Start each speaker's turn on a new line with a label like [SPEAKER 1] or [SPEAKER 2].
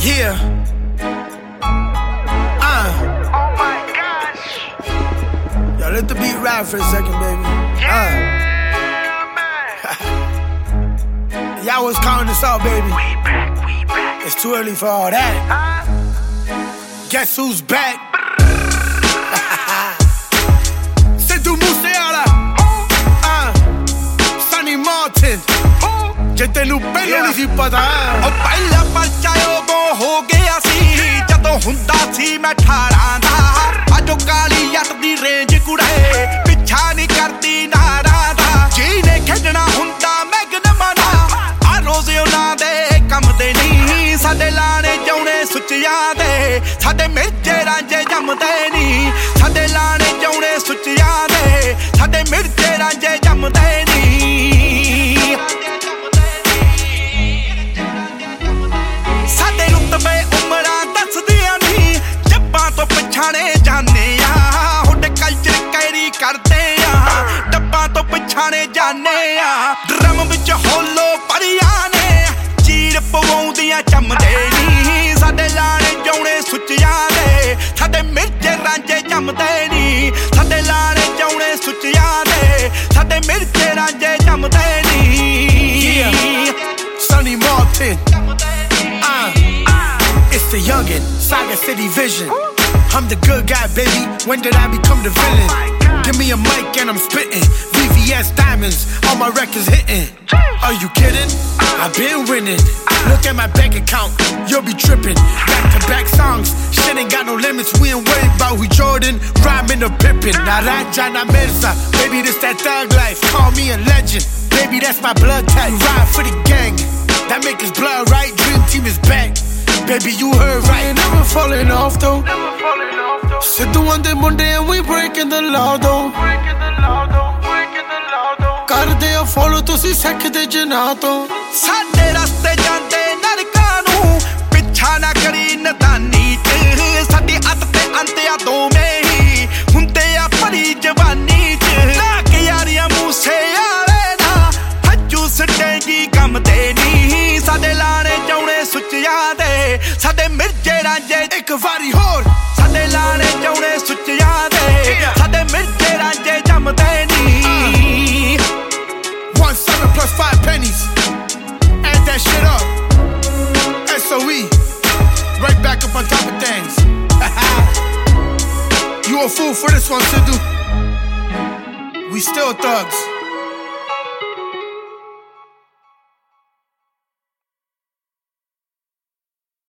[SPEAKER 1] Yeah.
[SPEAKER 2] Oh my gosh.
[SPEAKER 1] Yo, let the beat ride for a second, baby.
[SPEAKER 2] Yeah, man.
[SPEAKER 1] Y'all was counting us out, baby.
[SPEAKER 2] We back.
[SPEAKER 1] It's too early for all that. Guess who's back? C'est du Musiala. Sonny Martin. ਜਿੱਤੇ ਨੂੰ ਪਹਿਲਾਂ ਨਹੀਂ ਸੀ ਪਤਾ
[SPEAKER 3] ਉਹ ਪਹਿਲਾ ਪਰਚਾ ਉਦੋਂ ਹੋ ਗਿਆ ਸੀ ਜਦੋਂ ਹੁੰਦਾ ਸੀ ਮੈਂ 18 ਦਾ ਅਜੋ ਕਾਲੀ ਜੱਟ ਦੀ ਰੇਂਜ ਕੁੜੇ ਪਿੱਛਾ ਨਹੀਂ ਕਰਦੀ ਨਾਰਾਂ ਦਾ ਜਿਹਨੇ ਖੇਡਣਾ ਹੁੰਦਾ ਮੈਗਨਮਾਂ ਦਾ ਆ ਰੋਜ਼ ਉਹਨਾਂ ਦੇ ਕੰਮ ਦੇ ਨਹੀਂ ਸਾਡੇ ਲਾਣੇ ਜਾਉਣੇ ਸੁੱਚਿਆਂ ਦੇ ਸਾਡੇ ਮਿਰਚੇ ਰਾਂਝੇ ਜੰਮਦੇ ਨਹੀਂ ਸਾਡੇ ਲਾਣੇ ਜਾਉਣੇ ਸੁੱਚਿਆਂ ਦੇ ਸਾਡੇ ਮਿਰਚੇ ਰਾਂਝੇ ਜੰਮਦੇ ਨਹੀਂ ਸਾਡੇ ਰੁਤਬੇ ਉਮਰਾਂ ਦੱਸਦੀਆਂ ਨਹੀਂ ਜੱਬਾਂ ਤੋਂ ਪਛਾਣੇ ਜਾਂਦੇ ਆ ਹੁੱਡ ਕਲਚਰ ਕੈਰੀ ਕਰਦੇ ਆ ਡੱਬਾਂ ਤੋਂ ਪਛਾਣੇ ਜਾਂਦੇ ਆ ਡਰਮ ਵਿੱਚ ਹੋਲੋ ਪਰੀਆਂ ਨੇ ਚੀਰ ਪਵਾਉਂਦੀਆਂ ਚੰਮਦੇ ਨਹੀਂ ਸਾਡੇ ਲਾਣੇ ਜਾਉਣੇ ਸੁੱਚਿਆਂ ਦੇ ਸਾਡੇ ਮਿਰਚੇ ਰਾਂਝੇ ਜੰਮਦੇ ਨਹੀਂ ਸਾਡੇ ਲਾਣੇ ਜਾਉਣੇ ਸੁੱਚਿਆਂ ਦੇ ਸਾਡੇ ਮਿਰਚੇ ਰਾਂਝੇ ਜੰਮਦੇ ਨਹੀਂ
[SPEAKER 1] Sonny Martin. It's the youngin', Saga City Vision. I'm the good guy, baby. When did I become the villain? Give me a mic and I'm spittin'. VVS diamonds, all my records hittin'. Are you kidding? I've been winning. Look at my bank account, you'll be trippin'. Back-to-back songs, shit ain't got no limits. We ain't worried about who Jordan, rhyming or Pippin. Naranja na Mirza, baby this that thug life. Call me a legend, baby that's my blood type. You ride for the gang, that make us blood right. Dream team is back. Baby, you heard right. We ain't never falling off though. Sit the one day Monday and we breaking the law though. ਕਰਦੇ ਆ follow ਤੁਸੀਂ ਸਿੱਖਦੇ ਜਿਨ੍ਹਾਂ ਤੋਂ
[SPEAKER 3] ਸਾਡੇ ਰਸਤੇ ਜਾਂਦੇ ਨਰਕਾਂ ਨੂੰ ਪਿੱਛਾ ਨਾ ਕਰੀ ਨਦਾਨੀ ਚ ਸਾਡੀ ਅੱਤ ਤੇ ਅੰਤ ਆ ਦੋਵੇਂ ਹੀ ਹੁੰਦੇ ਆ ਭਰੀ ਜਵਾਨੀ ਚ ਨਾ ਕਿ ਯਾਰੀਆਂ ਮੂਸੇ ਵਾਲੇ ਨਾ ਹੱਜੂ ਸਟੇਗੀ ਕੰਮ ਤੇ ਨਹੀਂ ਸਾਡੇ ਲਾਣੇ ਜਾਉਣੇ ਸੁੱਚਿਆਂ ਦੇ ਸਾਡੇ ਮਿਰਚੇ ਰਾਂਝੇ
[SPEAKER 1] ਇੱਕ ਵਾਰੀ ਹੋਰ
[SPEAKER 3] ਸਾਡੇ ਲਾਣੇ ਜਾਉਣੇ ਸੁੱਚਿਆਂ ਦੇ ਸਾਡੇ ਮਿਰਚੇ ਰਾਂਝੇ ਜੰਮਦੇ ਨਹੀਂ
[SPEAKER 1] 1 7 + 5 pennies. Add that shit up. SOE. Right back up on top of things. You a fool for this one, Sidhu. We still thugs.